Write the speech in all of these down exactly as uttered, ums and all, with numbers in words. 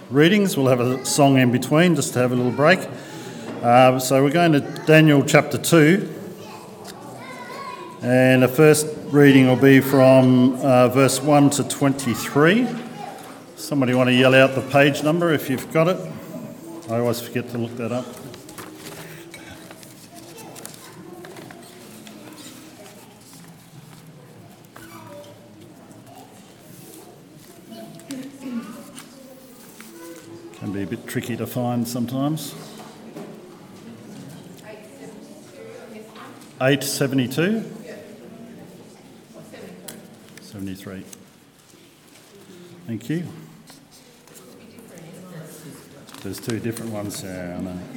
readings. We'll have a song in between just to have a little break. Uh, so we're going to Daniel chapter two, and the first reading will be from uh, verse one to twenty-three. Somebody want to yell out the page number if you've got it? I always forget to look that up. Can be a bit tricky to find sometimes. eight seventy-two? seventy-three. Thank you. There's two different ones. Yeah, I know.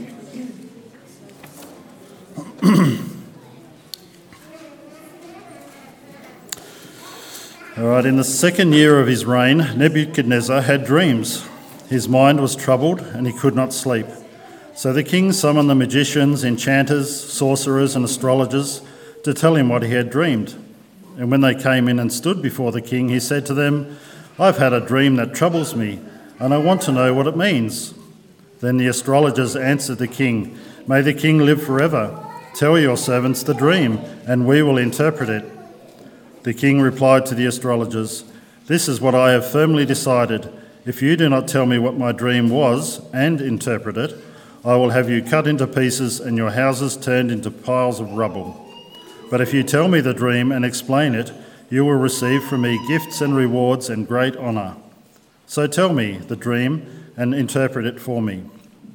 All right, in the second year of his reign, Nebuchadnezzar had dreams. His mind was troubled and he could not sleep. So the king summoned the magicians, enchanters, sorcerers and astrologers to tell him what he had dreamed. And when they came in and stood before the king, he said to them, "I've had a dream that troubles me, and I want to know what it means." Then the astrologers answered the king, "May the king live forever. Tell your servants the dream, and we will interpret it." The king replied to the astrologers, "This is what I have firmly decided. If you do not tell me what my dream was and interpret it, I will have you cut into pieces and your houses turned into piles of rubble. But if you tell me the dream and explain it, you will receive from me gifts and rewards and great honour. So tell me the dream and interpret it for me."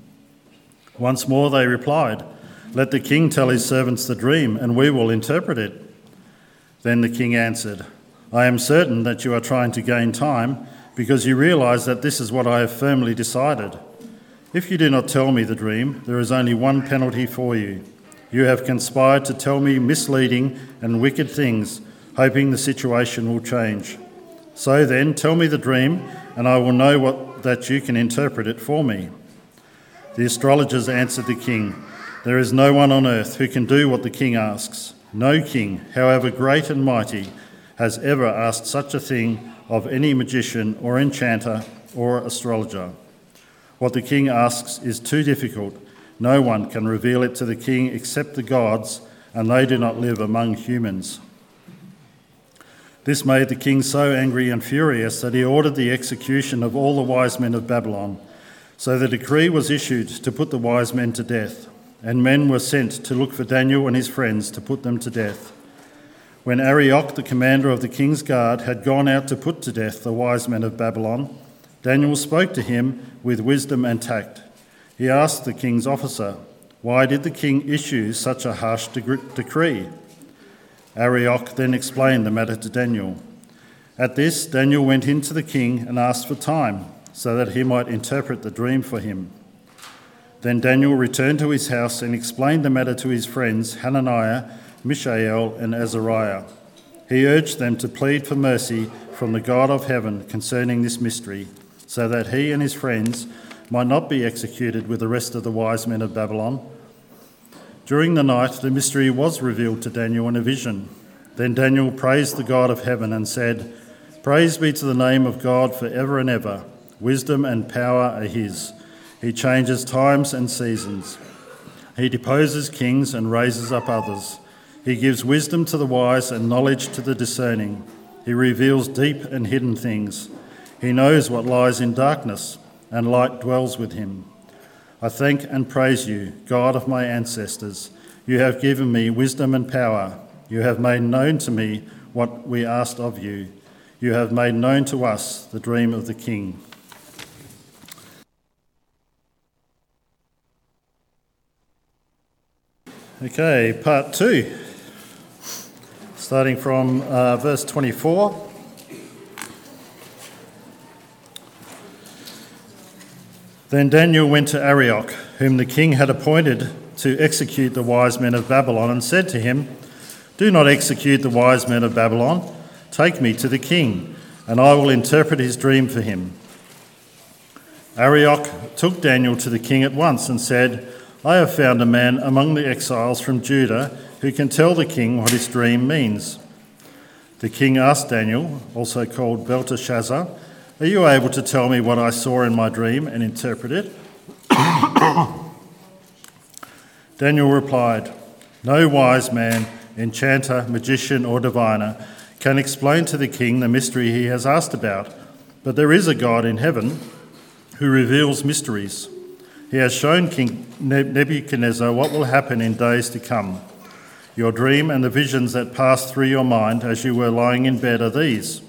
Once more they replied, "Let the king tell his servants the dream, and we will interpret it." Then the king answered, "I am certain that you are trying to gain time, because you realise that this is what I have firmly decided. If you do not tell me the dream, there is only one penalty for you. You have conspired to tell me misleading and wicked things, hoping the situation will change. So then, tell me the dream, and I will know what, that you can interpret it for me." The astrologers answered the king, "There is no one on earth who can do what the king asks. No king, however great and mighty, has ever asked such a thing of any magician or enchanter or astrologer. What the king asks is too difficult. No one can reveal it to the king except the gods, and they do not live among humans." This made the king so angry and furious that he ordered the execution of all the wise men of Babylon. So the decree was issued to put the wise men to death, and men were sent to look for Daniel and his friends to put them to death. When Arioch, the commander of the king's guard, had gone out to put to death the wise men of Babylon, Daniel spoke to him with wisdom and tact. He asked the king's officer, "Why did the king issue such a harsh de- decree?" Arioch then explained the matter to Daniel. At this, Daniel went in to the king and asked for time, so that he might interpret the dream for him. Then Daniel returned to his house and explained the matter to his friends Hananiah, Mishael and Azariah. He urged them to plead for mercy from the God of heaven concerning this mystery, so that he and his friends might not be executed with the rest of the wise men of Babylon. During the night, the mystery was revealed to Daniel in a vision. Then Daniel praised the God of heaven and said, "Praise be to the name of God forever and ever. Wisdom and power are his. He changes times and seasons. He deposes kings and raises up others. He gives wisdom to the wise and knowledge to the discerning. He reveals deep and hidden things. He knows what lies in darkness, and light dwells with him. I thank and praise you, God of my ancestors. You have given me wisdom and power. You have made known to me what we asked of you. You have made known to us the dream of the king." Okay, part two. Starting from uh, verse twenty-four. Then Daniel went to Arioch, whom the king had appointed to execute the wise men of Babylon, and said to him, "Do not execute the wise men of Babylon. Take me to the king, and I will interpret his dream for him." Arioch took Daniel to the king at once and said, "I have found a man among the exiles from Judah who can tell the king what his dream means." The king asked Daniel, also called Belteshazzar, Are you able to tell me what I saw in my dream and interpret it? Daniel replied, No wise man, enchanter, magician, or diviner can explain to the king the mystery he has asked about, but there is a God in heaven who reveals mysteries. He has shown King Nebuchadnezzar what will happen in days to come. Your dream and the visions that passed through your mind as you were lying in bed are these.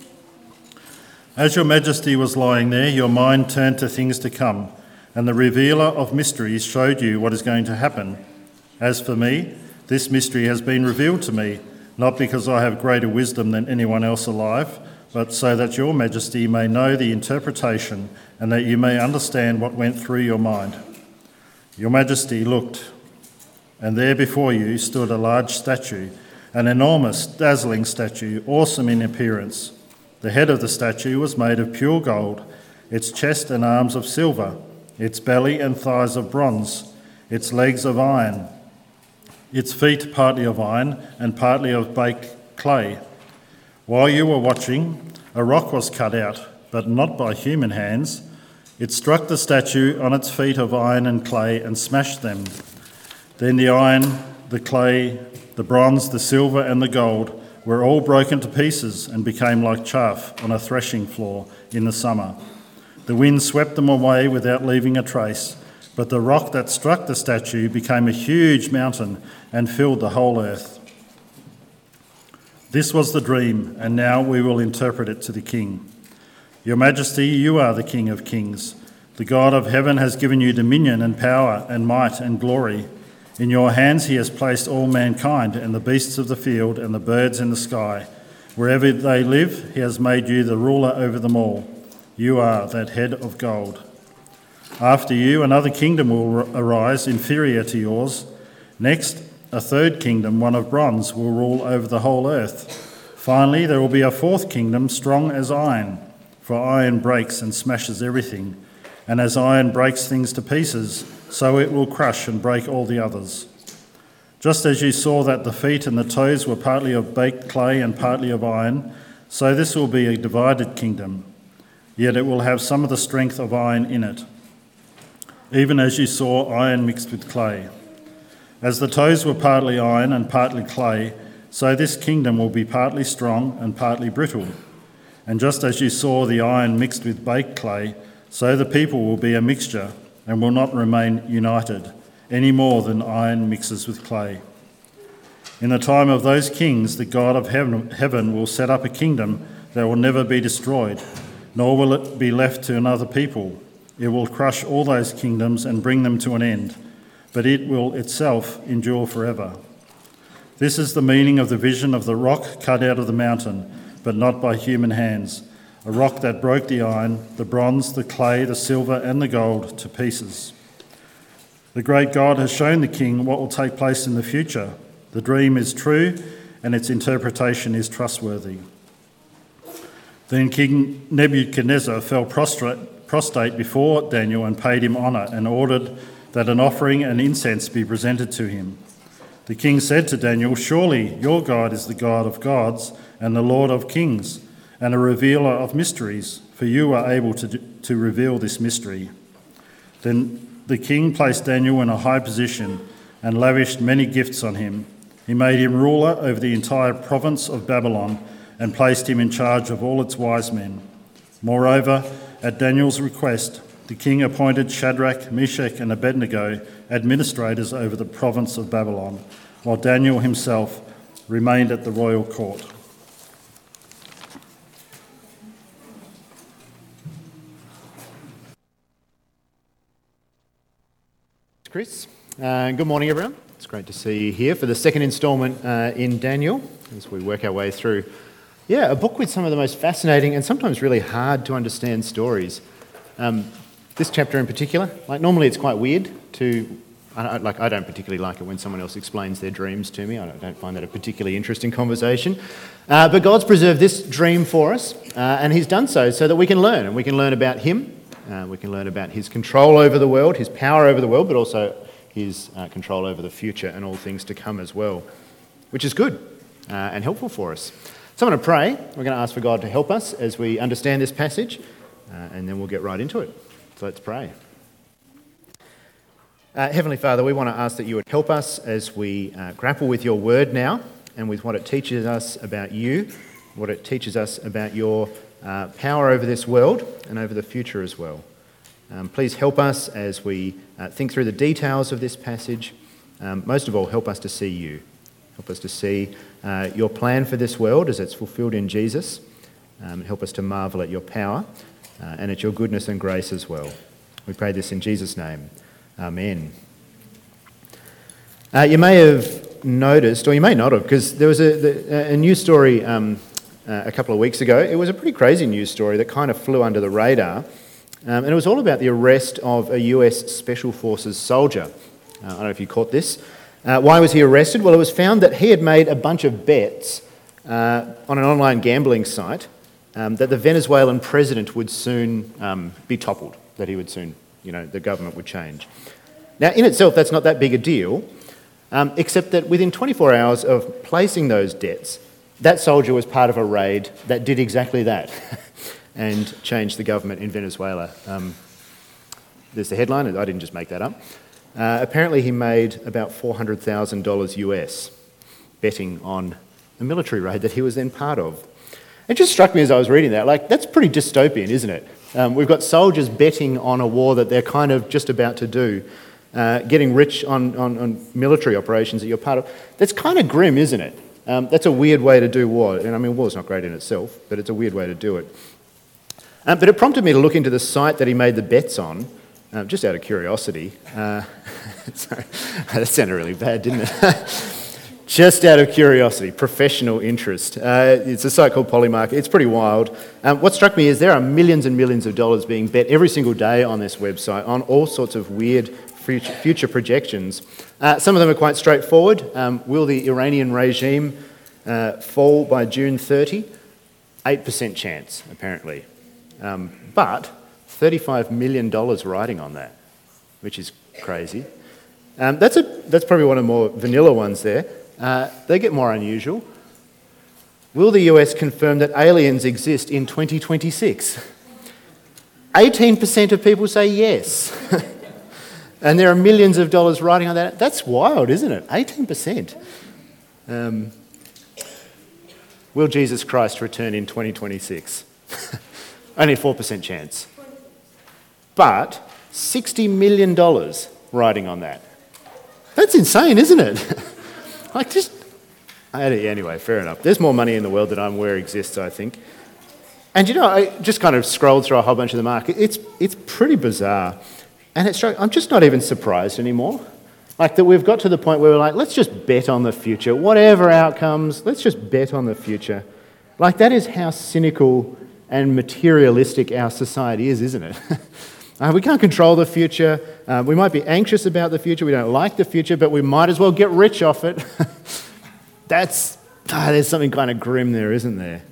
As your majesty was lying there, your mind turned to things to come, and the revealer of mysteries showed you what is going to happen. As for me, this mystery has been revealed to me, not because I have greater wisdom than anyone else alive, but so that your majesty may know the interpretation and that you may understand what went through your mind. Your majesty looked, and there before you stood a large statue, an enormous, dazzling statue, awesome in appearance. The head of the statue was made of pure gold, its chest and arms of silver, its belly and thighs of bronze, its legs of iron, its feet partly of iron and partly of baked clay. While you were watching, a rock was cut out, but not by human hands. It struck the statue on its feet of iron and clay and smashed them. Then the iron, the clay, the bronze, the silver and the gold were all broken to pieces and became like chaff on a threshing floor in the summer. The wind swept them away without leaving a trace, but the rock that struck the statue became a huge mountain and filled the whole earth. This was the dream, and now we will interpret it to the king. Your Majesty, you are the King of kings. The God of heaven has given you dominion and power and might and glory. In your hands he has placed all mankind and the beasts of the field and the birds in the sky. Wherever they live, he has made you the ruler over them all. You are that head of gold. After you, another kingdom will arise inferior to yours. Next, a third kingdom, one of bronze, will rule over the whole earth. Finally, there will be a fourth kingdom, strong as iron, for iron breaks and smashes everything. And as iron breaks things to pieces, so it will crush and break all the others. Just as you saw that the feet and the toes were partly of baked clay and partly of iron, so this will be a divided kingdom, yet it will have some of the strength of iron in it, even as you saw iron mixed with clay. As the toes were partly iron and partly clay, so this kingdom will be partly strong and partly brittle. And just as you saw the iron mixed with baked clay, so the people will be a mixture and will not remain united, any more than iron mixes with clay. In the time of those kings, the God of heaven will set up a kingdom that will never be destroyed, nor will it be left to another people. It will crush all those kingdoms and bring them to an end, but it will itself endure forever. This is the meaning of the vision of the rock cut out of the mountain, but not by human hands, a rock that broke the iron, the bronze, the clay, the silver and the gold to pieces. The great God has shown the king what will take place in the future. The dream is true and its interpretation is trustworthy. Then King Nebuchadnezzar fell prostrate, prostrate before Daniel and paid him honour and ordered that an offering and incense be presented to him. The king said to Daniel, Surely your God is the God of gods and the Lord of kings, and a revealer of mysteries, for you are able to, to reveal this mystery. Then the king placed Daniel in a high position and lavished many gifts on him. He made him ruler over the entire province of Babylon and placed him in charge of all its wise men. Moreover, at Daniel's request, the king appointed Shadrach, Meshach and Abednego administrators over the province of Babylon, while Daniel himself remained at the royal court. Chris. Uh, good morning, everyone. It's great to see you here for the second instalment uh, in Daniel as we work our way through, yeah, a book with some of the most fascinating and sometimes really hard to understand stories. Um, this chapter in particular, like normally it's quite weird to, I don't, like I don't particularly like it when someone else explains their dreams to me. I don't, don't find that a particularly interesting conversation. Uh, but God's preserved this dream for us, uh, and He's done so so that we can learn, and we can learn about Him. Uh, we can learn about his control over the world, his power over the world, but also his uh, control over the future and all things to come as well, which is good uh, and helpful for us. So I'm going to pray. We're going to ask for God to help us as we understand this passage, uh, and then we'll get right into it. So let's pray. Uh, Heavenly Father, we want to ask that you would help us as we uh, grapple with your word now and with what it teaches us about you, what it teaches us about your uh, power over this world and over the future as well. Um, please help us as we uh, think through the details of this passage. Um, most of all, help us to see you. Help us to see uh, your plan for this world as it's fulfilled in Jesus. Um, help us to marvel at your power uh, and at your goodness and grace as well. We pray this in Jesus' name. Amen. Uh, you may have noticed, or you may not have, because there was a, a news story um, uh, a couple of weeks ago. It was a pretty crazy news story that kind of flew under the radar. Um, and it was all about the arrest of a U S Special Forces soldier. Uh, I don't know if you caught this. Uh, why was he arrested? Well, it was found that he had made a bunch of bets uh, on an online gambling site um, that the Venezuelan president would soon um, be toppled, that he would soon, you know, the government would change. Now, in itself, that's not that big a deal, um, except that within twenty-four hours of placing those debts, that soldier was part of a raid that did exactly that and changed the government in Venezuela. Um, there's the headline, I didn't just make that up. Uh, apparently he made about four hundred thousand dollars U S betting on a military raid that he was then part of. It just struck me as I was reading that, like, that's pretty dystopian, isn't it? Um, we've got soldiers betting on a war that they're kind of just about to do, uh, getting rich on, on, on military operations that you're part of. That's kind of grim, isn't it? Um, that's a weird way to do war. And I mean, war's not great in itself, but it's a weird way to do it. Um, but it prompted me to look into the site that he made the bets on, um, just out of curiosity. Uh, sorry, that sounded really bad, didn't it? Just out of curiosity, professional interest. Uh, it's a site called Polymarket. It's pretty wild. Um, what struck me is there are millions and millions of dollars being bet every single day on this website on all sorts of weird future, future projections. Uh, some of them are quite straightforward. Um, will the Iranian regime uh, fall by June thirtieth? eight percent chance, apparently. Um, but thirty-five million dollars riding on that, which is crazy. Um, that's, a, that's probably one of the more vanilla ones there. Uh, they get more unusual. Will the U S confirm that aliens exist in twenty twenty-six? eighteen percent of people say yes. And there are millions of dollars riding on that. That's wild, isn't it? eighteen percent. Um, will Jesus Christ return in twenty twenty-six? Only a four percent chance. But sixty million dollars riding on that. That's insane, isn't it? Like, just... Anyway, fair enough. There's more money in the world than I'm aware exists, I think. And, you know, I just kind of scrolled through a whole bunch of the market. It's it's pretty bizarre. And it's, I'm just not even surprised anymore. Like, that we've got to the point where we're like, let's just bet on the future. Whatever outcomes, let's just bet on the future. Like, that is how cynical and materialistic our society is, isn't it? Uh, we can't control the future. Uh, we might be anxious about the future. We don't like the future, but we might as well get rich off it. That's, ah, there's something kind of grim there, isn't there?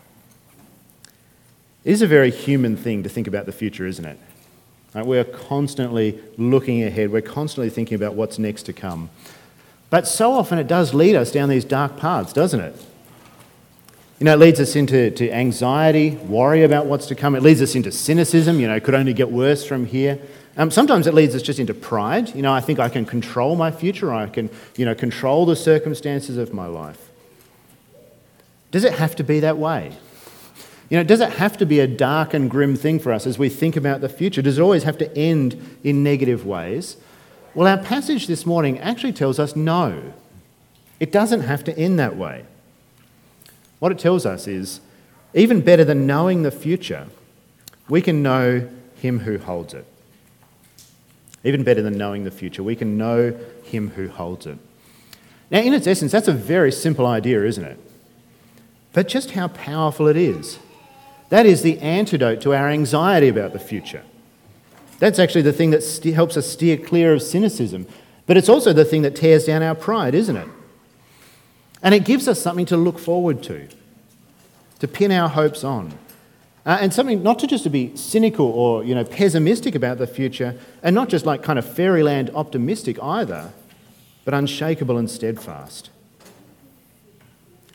It is a very human thing to think about the future, isn't it? Like, we're constantly looking ahead. We're constantly thinking about what's next to come. But so often it does lead us down these dark paths, doesn't it? You know, it leads us into to anxiety, worry about what's to come. It leads us into cynicism, you know, it could only get worse from here. Um, sometimes it leads us just into pride. You know, I think I can control my future, I can, you know, control the circumstances of my life. Does it have to be that way? You know, does it have to be a dark and grim thing for us as we think about the future? Does it always have to end in negative ways? Well, our passage this morning actually tells us no. It doesn't have to end that way. What it tells us is, even better than knowing the future, we can know him who holds it. Even better than knowing the future, we can know him who holds it. Now, in its essence, that's a very simple idea, isn't it? But just how powerful it is. That is the antidote to our anxiety about the future. That's actually the thing that st- helps us steer clear of cynicism. But it's also the thing that tears down our pride, isn't it? And it gives us something to look forward to, to pin our hopes on. Uh, and something not to just to be cynical or, you know, pessimistic about the future, and not just like kind of fairyland optimistic either, but unshakable and steadfast.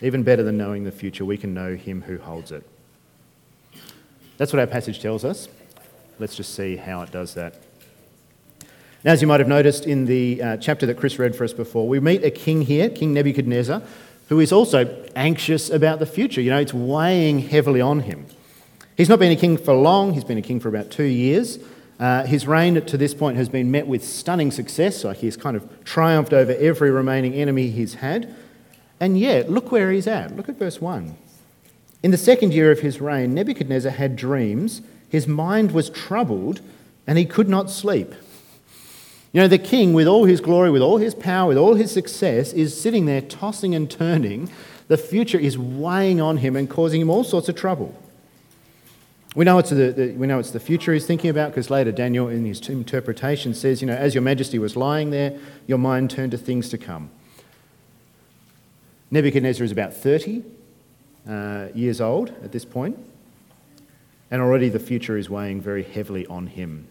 Even better than knowing the future, we can know him who holds it. That's what our passage tells us. Let's just see how it does that. Now, as you might have noticed in the uh, chapter that Chris read for us before, we meet a king here, King Nebuchadnezzar, who is also anxious about the future. You know, it's weighing heavily on him. He's not been a king for long. He's been a king for about two years. Uh, his reign to this point has been met with stunning success. Like he's kind of triumphed over every remaining enemy he's had. And yet, look where he's at. Look at verse one. In the second year of his reign, Nebuchadnezzar had dreams. His mind was troubled, and he could not sleep. You know, the king, with all his glory, with all his power, with all his success, is sitting there tossing and turning. The future is weighing on him and causing him all sorts of trouble. We know it's the, the, we know it's the future he's thinking about because later Daniel, in his interpretation, says, you know, as your majesty was lying there, your mind turned to things to come. Nebuchadnezzar is about thirty uh, years old at this point, and already the future is weighing very heavily on him.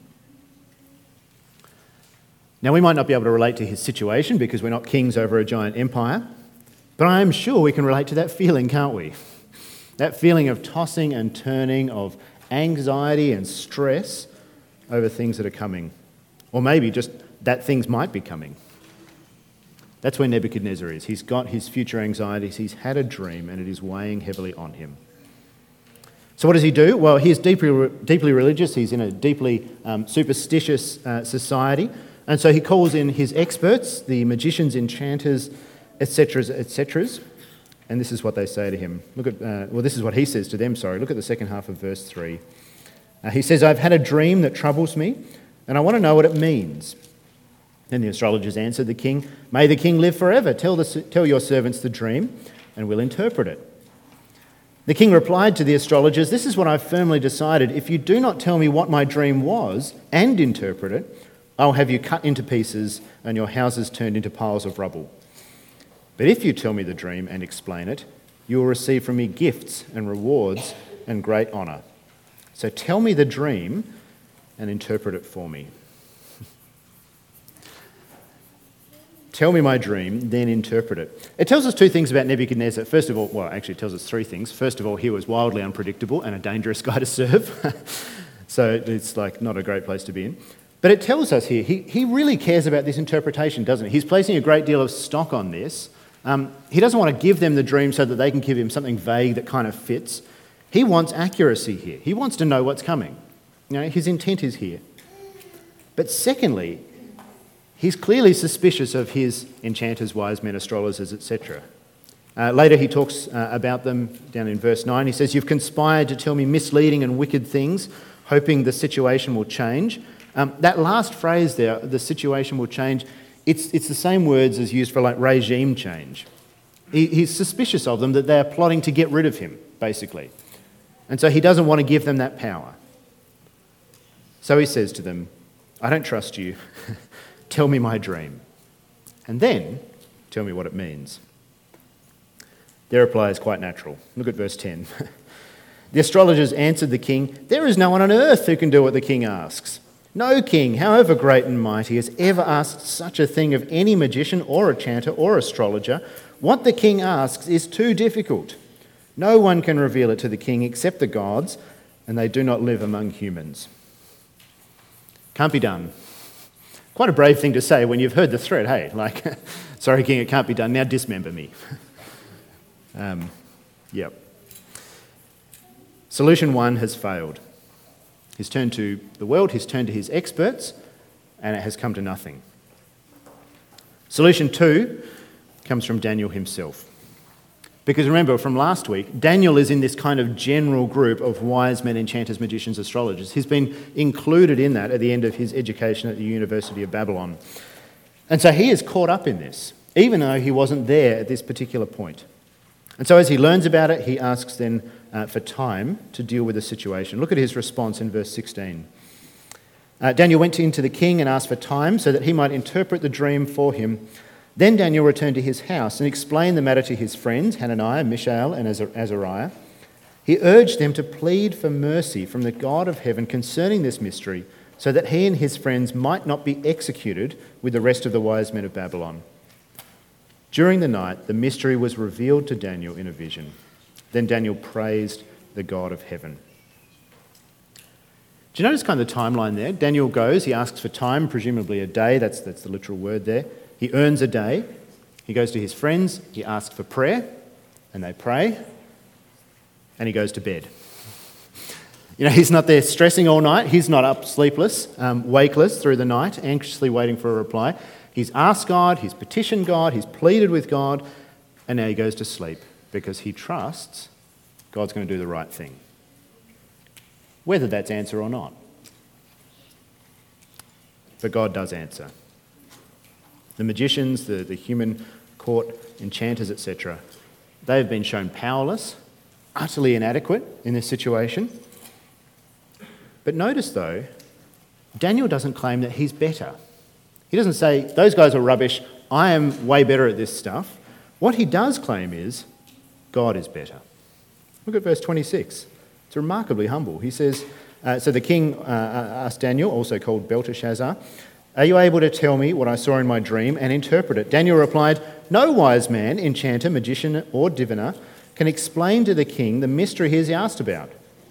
Now, we might not be able to relate to his situation because we're not kings over a giant empire, but I am sure we can relate to that feeling, can't we? That feeling of tossing and turning, of anxiety and stress over things that are coming. Or maybe just that things might be coming. That's where Nebuchadnezzar is. He's got his future anxieties, he's had a dream, and it is weighing heavily on him. So what does he do? Well, he's deeply, deeply religious, he's in a deeply um, superstitious uh, society, and so he calls in his experts, the magicians, enchanters, et cetera, et cetera, and this is what they say to him. Look at, uh, well, this is what he says to them, sorry. Look at the second half of verse three. Uh, he says, I've had a dream that troubles me, and I want to know what it means. Then the astrologers answered the king, May the king live forever. Tell, the, tell your servants the dream, and we'll interpret it. The king replied to the astrologers, This is what I've firmly decided. If you do not tell me what my dream was and interpret it, I'll have you cut into pieces and your houses turned into piles of rubble. But if you tell me the dream and explain it, you will receive from me gifts and rewards and great honour. So tell me the dream and interpret it for me. Tell me my dream, then interpret it. It tells us two things about Nebuchadnezzar. First of all, well, actually it tells us three things. First of all, he was wildly unpredictable and a dangerous guy to serve. So it's like not a great place to be in. But it tells us here, he, he really cares about this interpretation, doesn't he? He's placing a great deal of stock on this. Um, he doesn't want to give them the dream so that they can give him something vague that kind of fits. He wants accuracy here. He wants to know what's coming. You know, his intent is here. But secondly, he's clearly suspicious of his enchanters, wise men, astrologers, et cetera. Uh, later he talks uh, about them down in verse nine. He says, You've conspired to tell me misleading and wicked things, hoping the situation will change. Um, that last phrase there, the situation will change, it's, it's the same words as used for like regime change. He, he's suspicious of them that they're plotting to get rid of him, basically. And so he doesn't want to give them that power. So he says to them, I don't trust you. Tell me my dream. And then tell me what it means. Their reply is quite natural. Look at verse ten. The astrologers answered the king, There is no one on earth who can do what the king asks. No king, however great and mighty, has ever asked such a thing of any magician or enchanter or astrologer. What the king asks is too difficult. No one can reveal it to the king except the gods, and they do not live among humans. Can't be done. Quite a brave thing to say when you've heard the threat, hey, like, sorry king, it can't be done, now dismember me. um, yep. Solution one has failed. He's turned to the world, he's turned to his experts, and it has come to nothing. Solution two comes from Daniel himself. Because remember from last week, Daniel is in this kind of general group of wise men, enchanters, magicians, astrologers. He's been included in that at the end of his education at the University of Babylon. And so he is caught up in this, even though he wasn't there at this particular point. And so as he learns about it, he asks then uh, for time to deal with the situation. Look at his response in verse sixteen. Uh, Daniel went into the king and asked for time so that he might interpret the dream for him. Then Daniel returned to his house and explained the matter to his friends, Hananiah, Mishael, and Azariah. He urged them to plead for mercy from the God of heaven concerning this mystery, so that he and his friends might not be executed with the rest of the wise men of Babylon. During the night, the mystery was revealed to Daniel in a vision. Then Daniel praised the God of heaven. Do you notice kind of the timeline there? Daniel goes, he asks for time, presumably a day, that's, that's the literal word there. He earns a day. He goes to his friends, he asks for prayer, and they pray, and he goes to bed. You know, he's not there stressing all night. He's not up sleepless, um, wakeless through the night, anxiously waiting for a reply. He's asked God, he's petitioned God, he's pleaded with God, and now he goes to sleep because he trusts God's going to do the right thing, whether that's answer or not. But God does answer. The magicians, the, the human court, enchanters, et cetera, they've been shown powerless, utterly inadequate in this situation. But notice, though, Daniel doesn't claim that he's better. He doesn't say, those guys are rubbish, I am way better at this stuff. What he does claim is, God is better. Look at verse twenty-six. It's remarkably humble. He says, uh, so the king uh, asked Daniel, also called Belteshazzar, are you able to tell me what I saw in my dream and interpret it? Daniel replied, no wise man, enchanter, magician, or diviner can explain to the king the mystery he has asked about.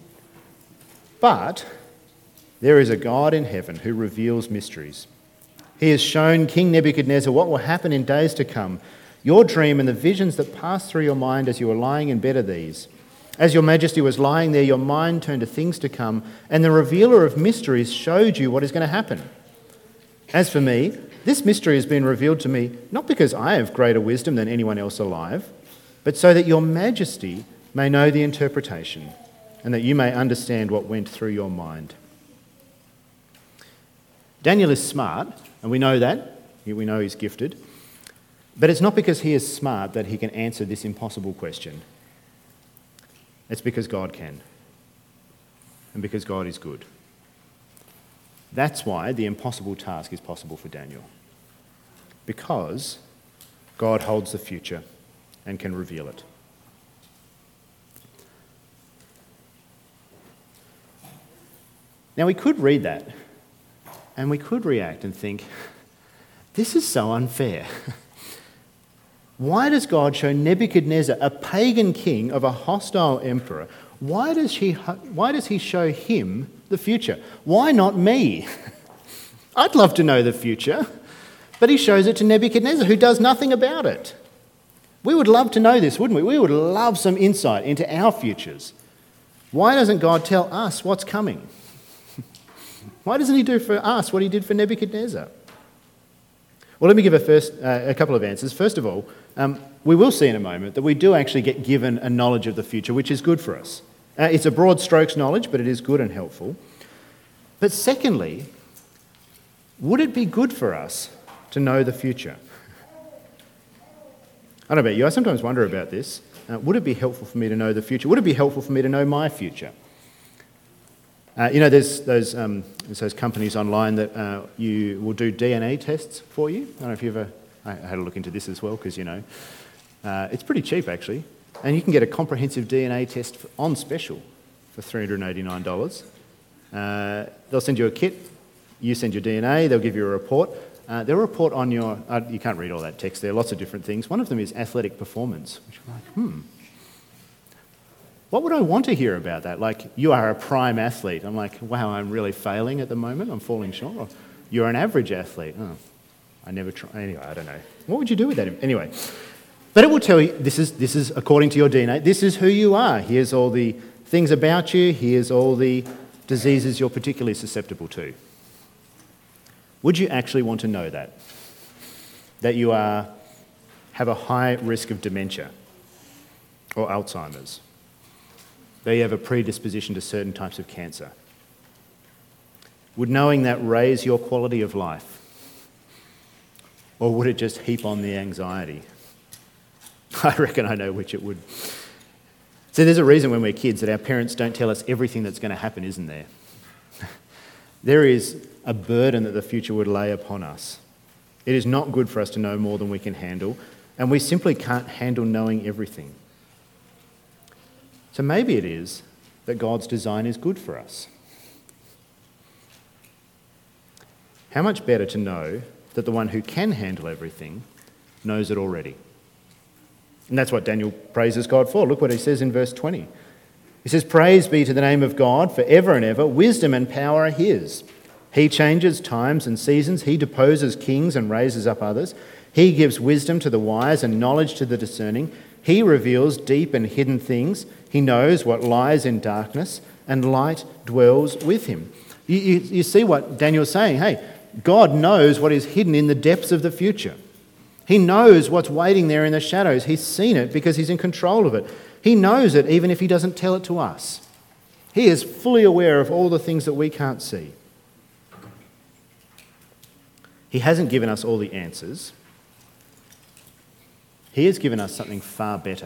But there is a God in heaven who reveals mysteries. He has shown King Nebuchadnezzar what will happen in days to come. Your dream and the visions that passed through your mind as you were lying in bed are these. As your majesty was lying there, your mind turned to things to come, and the revealer of mysteries showed you what is going to happen. As for me, this mystery has been revealed to me not because I have greater wisdom than anyone else alive, but so that your majesty may know the interpretation and that you may understand what went through your mind. Daniel is smart, and we know that. We know he's gifted. But it's not because he is smart that he can answer this impossible question. It's because God can, and because God is good. That's why the impossible task is possible for Daniel. Because God holds the future and can reveal it. Now we could read that and we could react and think, this is so unfair. Why does God show Nebuchadnezzar, a pagan king of a hostile emperor, why does he, why does he show him the future? Why not me? I'd love to know the future, but he shows it to Nebuchadnezzar, who does nothing about it. We would love to know this, wouldn't we? We would love some insight into our futures. Why doesn't God tell us what's coming? Why doesn't he do for us what he did for Nebuchadnezzar? Well, let me give a, first, uh, a couple of answers. First of all, um, we will see in a moment that we do actually get given a knowledge of the future, which is good for us. Uh, it's a broad strokes knowledge, but it is good and helpful. But secondly, would it be good for us to know the future? I don't know about you, I sometimes wonder about this. Uh, would it be helpful for me to know the future? Would it be helpful for me to know my future? Uh, you know, there's those, um, there's those companies online that uh, you will do D N A tests for you. I don't know if you've ever... I had a look into this as well because, you know, uh, it's pretty cheap actually. And you can get a comprehensive D N A test on special for three hundred eighty-nine dollars. Uh, they'll send you a kit, you send your D N A, they'll give you a report. Uh, they'll report on your... Uh, you can't read all that text, there are lots of different things. One of them is athletic performance, which I'm like, hmm... what would I want to hear about that? Like, you are a prime athlete. I'm like, wow, I'm really failing at the moment. I'm falling short. Or, you're an average athlete. Oh, I never try. Anyway, I don't know. What would you do with that? Anyway, but it will tell you, this is, this is according to your D N A, this is who you are. Here's all the things about you. Here's all the diseases you're particularly susceptible to. Would you actually want to know that? That you are, have a high risk of dementia or Alzheimer's? That you have a predisposition to certain types of cancer? Would knowing that raise your quality of life? Or would it just heap on the anxiety? I reckon I know which it would. So there's a reason when we're kids that our parents don't tell us everything that's going to happen, isn't there? There is a burden that the future would lay upon us. It is not good for us to know more than we can handle, and we simply can't handle knowing everything. So maybe it is that God's design is good for us. How much better to know that the one who can handle everything knows it already. And that's what Daniel praises God for. Look what he says in verse twenty. He says, "Praise be to the name of God for ever and ever. Wisdom and power are his. He changes times and seasons. He deposes kings and raises up others. He gives wisdom to the wise and knowledge to the discerning. He reveals deep and hidden things. He knows what lies in darkness, and light dwells with him." You, you, you see what Daniel's saying. Hey, God knows what is hidden in the depths of the future. He knows what's waiting there in the shadows. He's seen it because he's in control of it. He knows it even if he doesn't tell it to us. He is fully aware of all the things that we can't see. He hasn't given us all the answers. He has given us something far better.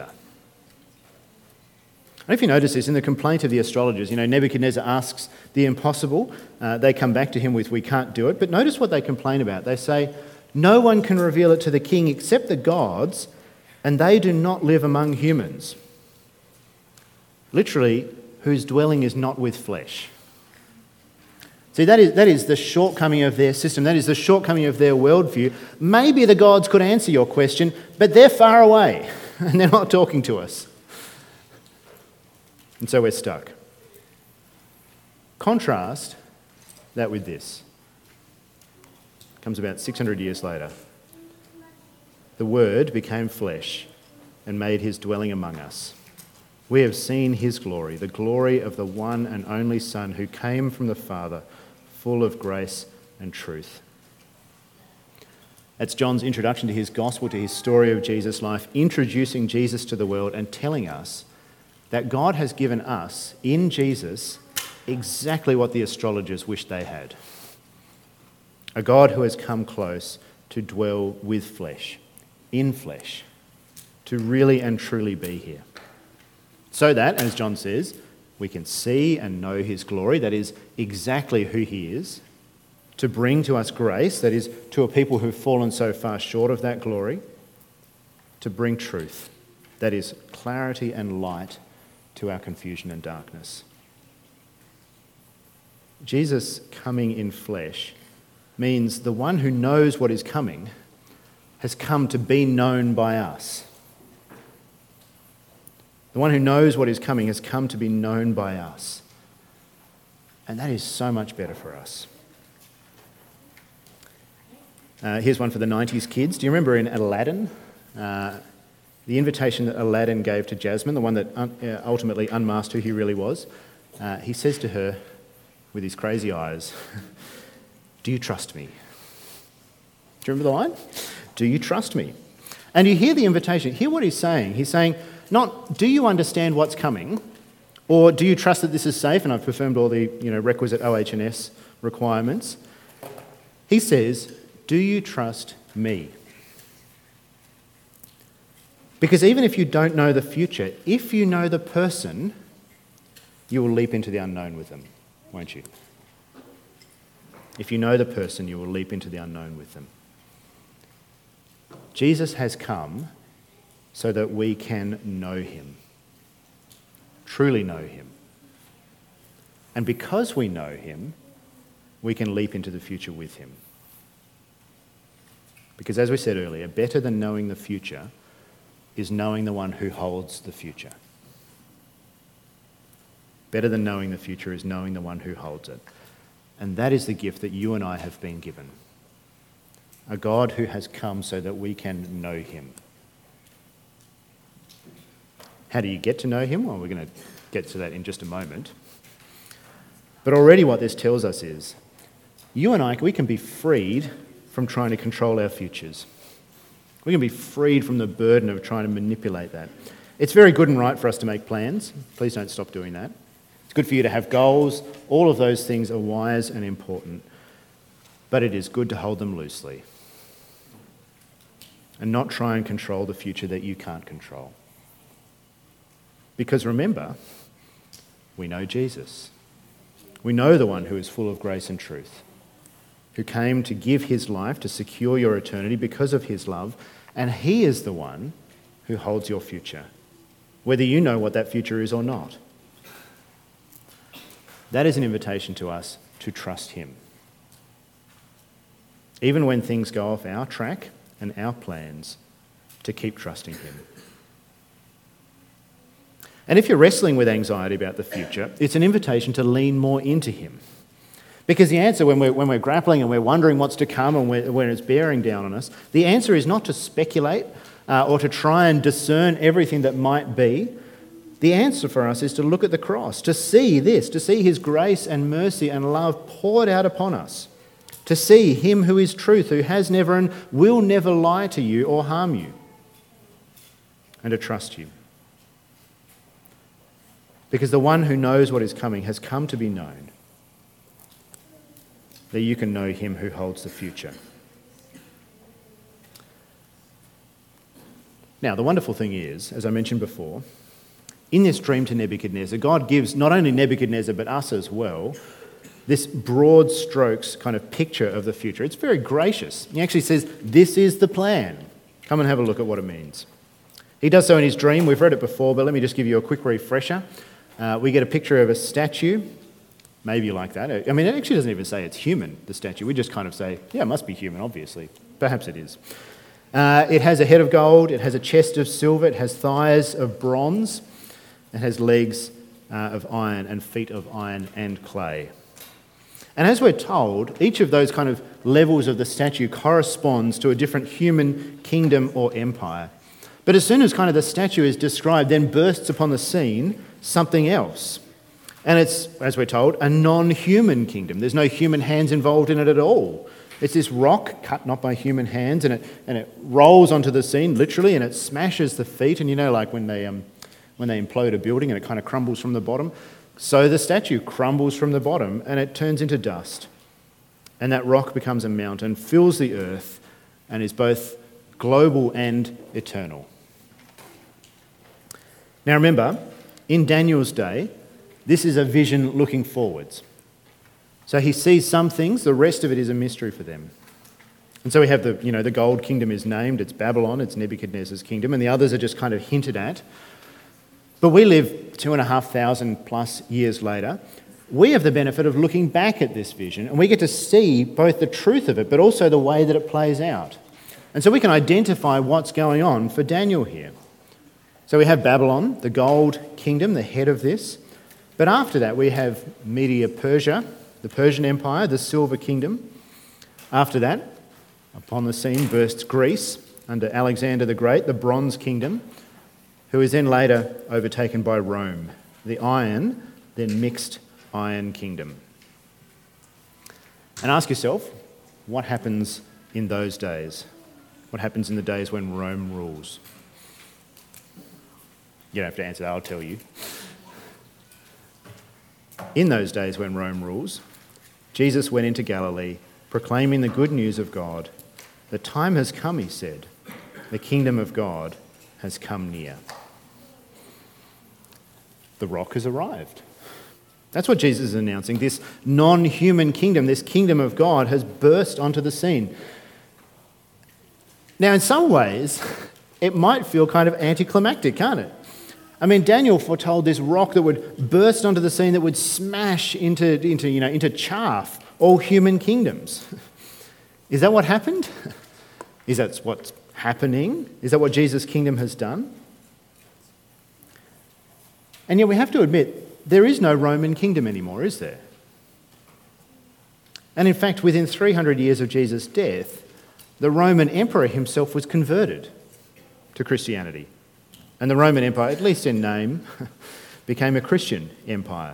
And if you notice this, in the complaint of the astrologers, you know, Nebuchadnezzar asks the impossible. Uh, they come back to him with, "We can't do it." But notice what they complain about. They say, "No one can reveal it to the king except the gods, and they do not live among humans." Literally, whose dwelling is not with flesh. See, that is, that is the shortcoming of their system. That is the shortcoming of their worldview. Maybe the gods could answer your question, but they're far away, and they're not talking to us. And so we're stuck. Contrast that with this. It comes about six hundred years later. The Word became flesh and made his dwelling among us. We have seen his glory, the glory of the one and only Son who came from the Father, full of grace and truth. That's John's introduction to his gospel, to his story of Jesus' life, introducing Jesus to the world and telling us that God has given us, in Jesus, exactly what the astrologers wished they had. A God who has come close to dwell with flesh, in flesh, to really and truly be here. So that, as John says, we can see and know his glory, that is exactly who he is, to bring to us grace, that is to a people who've fallen so far short of that glory, to bring truth, that is clarity and light to our confusion and darkness. Jesus coming in flesh means the one who knows what is coming has come to be known by us. The one who knows what is coming has come to be known by us. And that is so much better for us. Uh, here's one for the nineties kids. Do you remember in Aladdin, uh, the invitation that Aladdin gave to Jasmine, the one that un- uh, ultimately unmasked who he really was? Uh, he says to her with his crazy eyes, "Do you trust me?" Do you remember the line? "Do you trust me?" And you hear the invitation. Hear what he's saying. He's saying, not, "Do you understand what's coming?" or "Do you trust that this is safe and I've performed all the you know, requisite O H and S requirements?" He says, "Do you trust me?" Because even if you don't know the future, if you know the person, you will leap into the unknown with them, won't you? If you know the person, you will leap into the unknown with them. Jesus has come so that we can know him, truly know him. And because we know him, we can leap into the future with him. Because as we said earlier, better than knowing the future is knowing the one who holds the future. Better than knowing the future is knowing the one who holds it. And that is the gift that you and I have been given. A God who has come so that we can know him. How do you get to know him? Well, we're going to get to that in just a moment. But already what this tells us is, you and I, we can be freed from trying to control our futures. We can be freed from the burden of trying to manipulate that. It's very good and right for us to make plans. Please don't stop doing that. It's good for you to have goals. All of those things are wise and important. But it is good to hold them loosely and not try and control the future that you can't control. Because remember, we know Jesus. We know the one who is full of grace and truth, who came to give his life to secure your eternity because of his love, and he is the one who holds your future, whether you know what that future is or not. That is an invitation to us to trust him. Even when things go off our track and our plans, to keep trusting him. And if you're wrestling with anxiety about the future, it's an invitation to lean more into him. Because the answer, when we're, when we're grappling and we're wondering what's to come and when, when it's bearing down on us, the answer is not to speculate uh, or to try and discern everything that might be. The answer for us is to look at the cross, to see this, to see his grace and mercy and love poured out upon us, to see him who is truth, who has never and will never lie to you or harm you, and to trust you. Because the one who knows what is coming has come to be known, that you can know him who holds the future. Now, the wonderful thing is, as I mentioned before, in this dream to Nebuchadnezzar, God gives not only Nebuchadnezzar but us as well this broad strokes kind of picture of the future. It's very gracious. He actually says, this is the plan. Come and have a look at what it means. He does so in his dream. We've read it before, but let me just give you a quick refresher. Uh, we get a picture of a statue, maybe like that. I mean, it actually doesn't even say it's human, the statue. We just kind of say, yeah, it must be human, obviously. Perhaps it is. Uh, it has a head of gold, it has a chest of silver, it has thighs of bronze, it has legs uh, of iron and feet of iron and clay. And as we're told, each of those kind of levels of the statue corresponds to a different human kingdom or empire. But as soon as kind of the statue is described, then bursts upon the scene something else. And it's, as we're told, a non-human kingdom. There's no human hands involved in it at all. It's this rock cut not by human hands, and it and it rolls onto the scene literally, and it smashes the feet. And you know, like when they um when they implode a building and it kind of crumbles from the bottom, so the statue crumbles from the bottom and it turns into dust. And that rock becomes a mountain, fills the earth, and is both global and eternal. Now remember, in Daniel's day, this is a vision looking forwards. So he sees some things, the rest of it is a mystery for them. And so we have the, you know, the gold kingdom is named, it's Babylon, it's Nebuchadnezzar's kingdom, and the others are just kind of hinted at. But we live two and a half thousand plus years later. We have the benefit of looking back at this vision, and we get to see both the truth of it, but also the way that it plays out. And so we can identify what's going on for Daniel here. So we have Babylon, the gold kingdom, the head of this. But after that, we have Media-Persia, the Persian Empire, the silver kingdom. After that, upon the scene bursts Greece under Alexander the Great, the bronze kingdom, who is then later overtaken by Rome, the iron, then mixed iron kingdom. And ask yourself, what happens in those days? What happens in the days when Rome rules? You don't have to answer that, I'll tell you. In those days when Rome rules, Jesus went into Galilee, proclaiming the good news of God. The time has come, he said. The kingdom of God has come near. The rock has arrived. That's what Jesus is announcing. This non-human kingdom, this kingdom of God, has burst onto the scene. Now, in some ways, it might feel kind of anticlimactic, can't it? I mean, Daniel foretold this rock that would burst onto the scene, that would smash into, into, you know, into chaff all human kingdoms. Is that what happened? Is that what's happening? Is that what Jesus' kingdom has done? And yet we have to admit, there is no Roman kingdom anymore, is there? And in fact, within three hundred years of Jesus' death, the Roman emperor himself was converted to Christianity. And the Roman Empire, at least in name, became a Christian empire.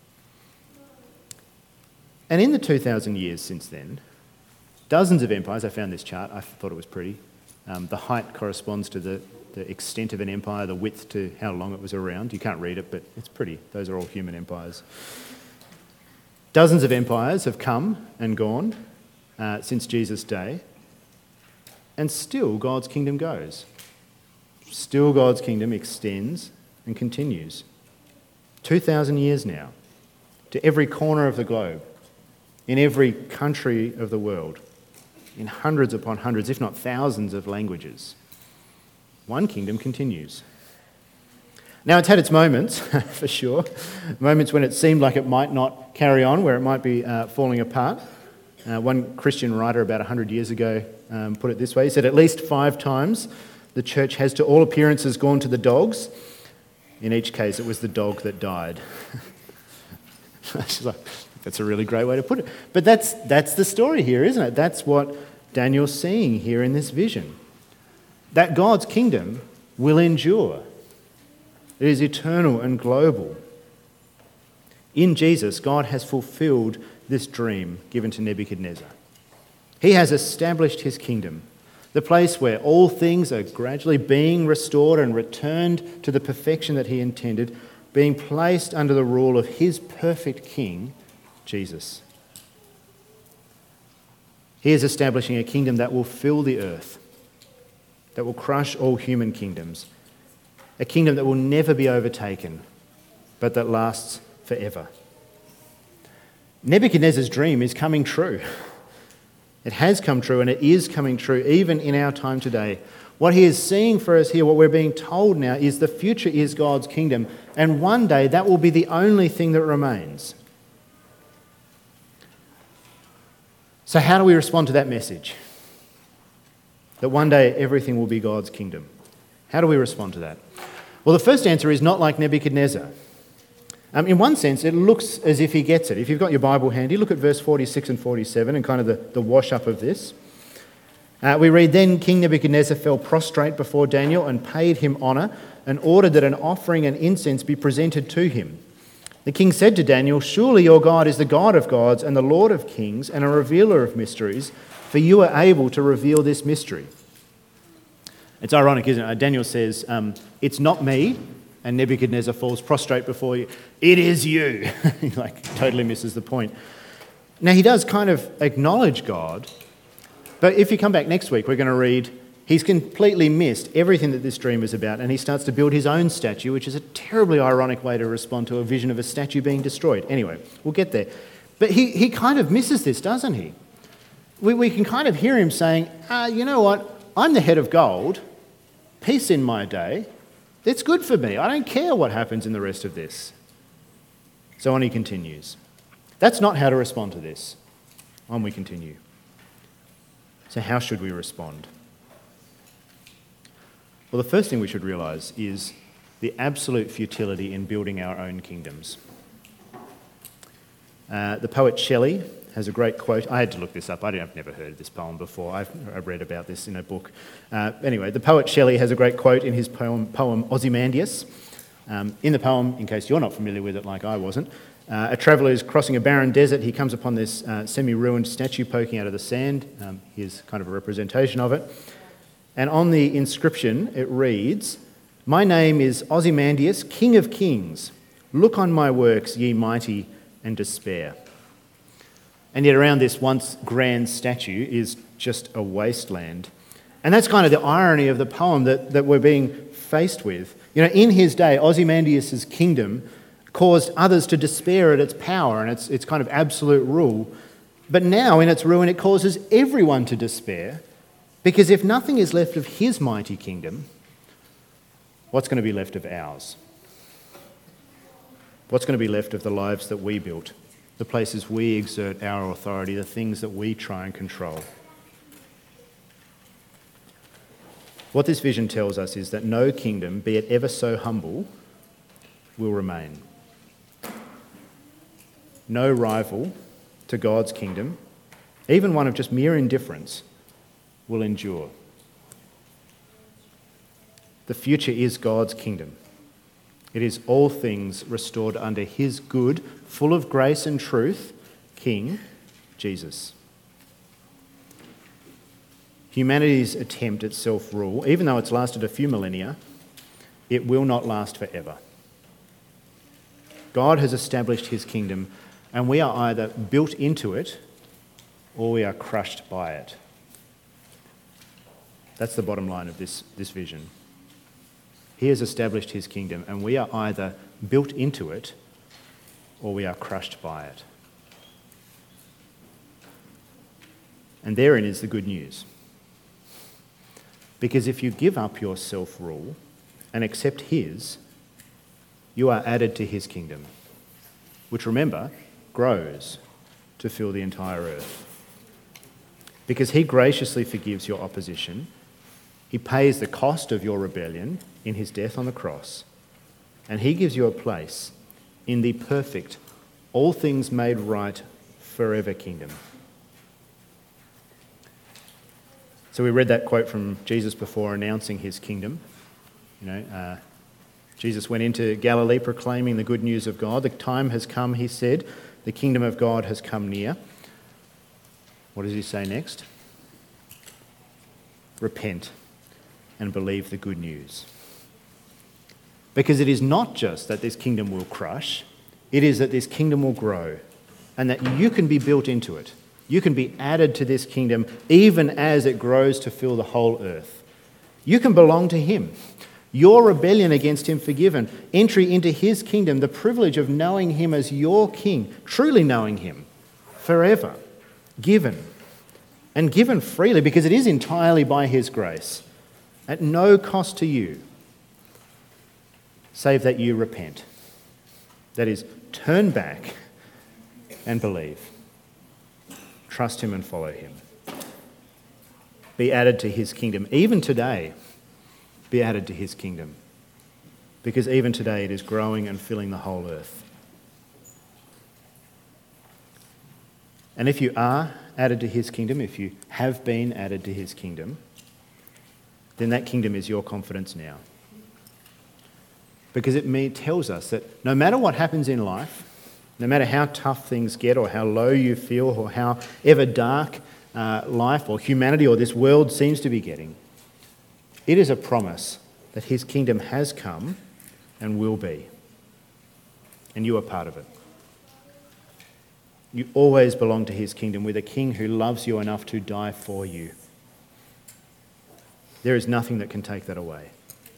And in the two thousand years since then, dozens of empires, I found this chart, I thought it was pretty. Um, the height corresponds to the, the extent of an empire, the width to how long it was around. You can't read it, but it's pretty. Those are all human empires. Dozens of empires have come and gone uh, since Jesus' day, and still God's kingdom goes. Still God's kingdom extends and continues. two thousand years now, to every corner of the globe, in every country of the world, in hundreds upon hundreds, if not thousands of languages. One kingdom continues. Now, it's had its moments, for sure, moments when it seemed like it might not carry on, where it might be uh, falling apart. Uh, one Christian writer about one hundred years ago um, put it this way. He said, at least five times the church has to all appearances gone to the dogs, In each case, it was the dog that died. She's like, that's a really great way to put it. But that's, that's the story here, isn't it? That's what Daniel's seeing here in this vision. That God's kingdom will endure. It is eternal and global. In Jesus, God has fulfilled this dream given to Nebuchadnezzar. He has established his kingdom, the place where all things are gradually being restored and returned to the perfection that he intended, being placed under the rule of his perfect King, Jesus. He is establishing a kingdom that will fill the earth, that will crush all human kingdoms, a kingdom that will never be overtaken, but that lasts forever. Nebuchadnezzar's dream is coming true. It has come true, and it is coming true even in our time today. What he is seeing for us here, what we're being told now, is the future is God's kingdom, and one day that will be the only thing that remains. So how do we respond to that message? That one day everything will be God's kingdom. How do we respond to that? Well, the first answer is not like Nebuchadnezzar. Um, in one sense, it looks as if he gets it. If you've got your Bible handy, look at verse forty-six and forty-seven and kind of the, the wash-up of this. Uh, we read, "Then King Nebuchadnezzar fell prostrate before Daniel and paid him honour and ordered that an offering and incense be presented to him. The king said to Daniel, 'Surely your God is the God of gods and the Lord of kings and a revealer of mysteries, for you are able to reveal this mystery.'" It's ironic, isn't it? Daniel says, um, "It's not me," and Nebuchadnezzar falls prostrate before you. "It is you." He like totally misses the point. Now he does kind of acknowledge God, but if you come back next week, we're going to read he's completely missed everything that this dream is about, and he starts to build his own statue, which is a terribly ironic way to respond to a vision of a statue being destroyed. Anyway, we'll get there. But he, he kind of misses this, doesn't he? We, we can kind of hear him saying, uh, you know what, I'm the head of gold, peace in my day, it's good for me, I don't care what happens in the rest of this. So on he continues. That's not how to respond to this. On we continue. So how should we respond? Well, the first thing we should realise is the absolute futility in building our own kingdoms. Uh, the poet Shelley has a great quote. I had to look this up. I don't, I've never heard of this poem before. I've, I've read about this in a book. Uh, anyway, the poet Shelley has a great quote in his poem, poem Ozymandias. Um, in the poem, in case you're not familiar with it like I wasn't, uh, a traveller is crossing a barren desert. He comes upon this uh, semi-ruined statue poking out of the sand. Um, here's kind of a representation of it. And on the inscription, it reads, "My name is Ozymandias, King of Kings. Look on my works, ye mighty, and despair." And yet around this once grand statue is just a wasteland. And that's kind of the irony of the poem that, that we're being faced with. You know, in his day, Ozymandias' kingdom caused others to despair at its power and its, its kind of absolute rule. But now, in its ruin, it causes everyone to despair, because if nothing is left of his mighty kingdom, what's going to be left of ours? What's going to be left of the lives that we built? The places we exert our authority, the things that we try and control. What this vision tells us is that no kingdom, be it ever so humble, will remain. No rival to God's kingdom, even one of just mere indifference, will endure. The future is God's kingdom. It is all things restored under his good, full of grace and truth, King, Jesus. Humanity's attempt at self-rule, even though it's lasted a few millennia, it will not last forever. God has established his kingdom, and we are either built into it or we are crushed by it. That's the bottom line of this, this vision. He has established his kingdom, and we are either built into it or we are crushed by it. And therein is the good news. Because if you give up your self-rule and accept his, you are added to his kingdom, which, remember, grows to fill the entire earth. Because he graciously forgives your opposition, he pays the cost of your rebellion in his death on the cross, and he gives you a place in the perfect, all things made right forever kingdom. So we read that quote from Jesus before announcing his kingdom. You know, uh, Jesus went into Galilee proclaiming the good news of God. The time has come, he said. The kingdom of God has come near. What does he say next? Repent and believe the good news. Because it is not just that this kingdom will crush, it is that this kingdom will grow and that you can be built into it. You can be added to this kingdom even as it grows to fill the whole earth. You can belong to him. Your rebellion against him forgiven. Entry into his kingdom, the privilege of knowing him as your king, truly knowing him forever, given. And given freely because it is entirely by his grace, at no cost to you, save that you repent. That is, turn back and believe. Trust him and follow him. Be added to his kingdom. Even today, be added to his kingdom. Because even today it is growing and filling the whole earth. And if you are added to his kingdom, if you have been added to his kingdom, then that kingdom is your confidence now. Because it tells us that no matter what happens in life, no matter how tough things get or how low you feel or how ever dark uh, life or humanity or this world seems to be getting, it is a promise that his kingdom has come and will be. And you are part of it. You always belong to his kingdom with a king who loves you enough to die for you. There is nothing that can take that away.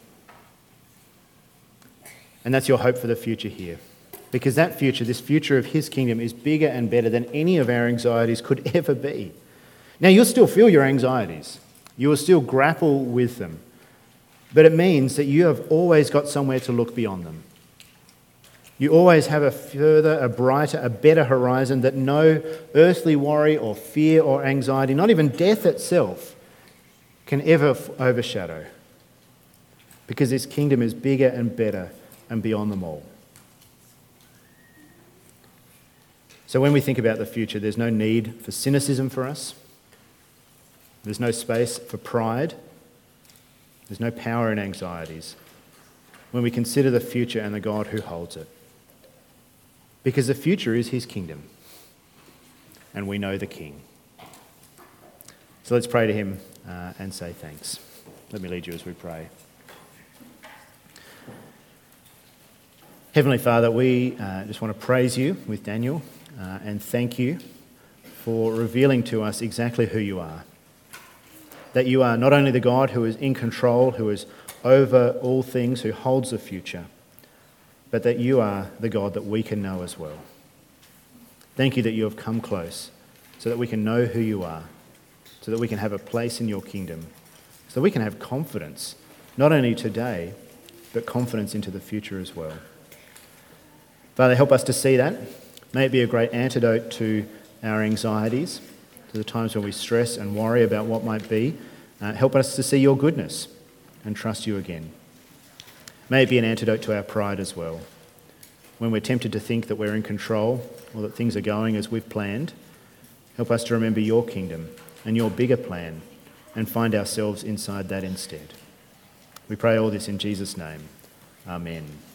And that's your hope for the future here. Because that future, this future of his kingdom, is bigger and better than any of our anxieties could ever be. Now, you'll still feel your anxieties. You will still grapple with them. But it means that you have always got somewhere to look beyond them. You always have a further, a brighter, a better horizon that no earthly worry or fear or anxiety, not even death itself, can ever overshadow. Because this kingdom is bigger and better and beyond them all. So when we think about the future, there's no need for cynicism for us. There's no space for pride. There's no power in anxieties when we consider the future and the God who holds it. Because the future is his kingdom, and we know the King. So let's pray to him uh, and say thanks. Let me lead you as we pray. Heavenly Father, we uh, just want to praise you with Daniel uh, and thank you for revealing to us exactly who you are. That you are not only the God who is in control, who is over all things, who holds the future, but that you are the God that we can know as well. Thank you that you have come close so that we can know who you are, so that we can have a place in your kingdom, so that we can have confidence, not only today, but confidence into the future as well. Father, help us to see that. May it be a great antidote to our anxieties, to the times when we stress and worry about what might be. Uh, help us to see your goodness and trust you again. May it be an antidote to our pride as well. When we're tempted to think that we're in control or that things are going as we've planned, help us to remember your kingdom and your bigger plan and find ourselves inside that instead. We pray all this in Jesus' name. Amen.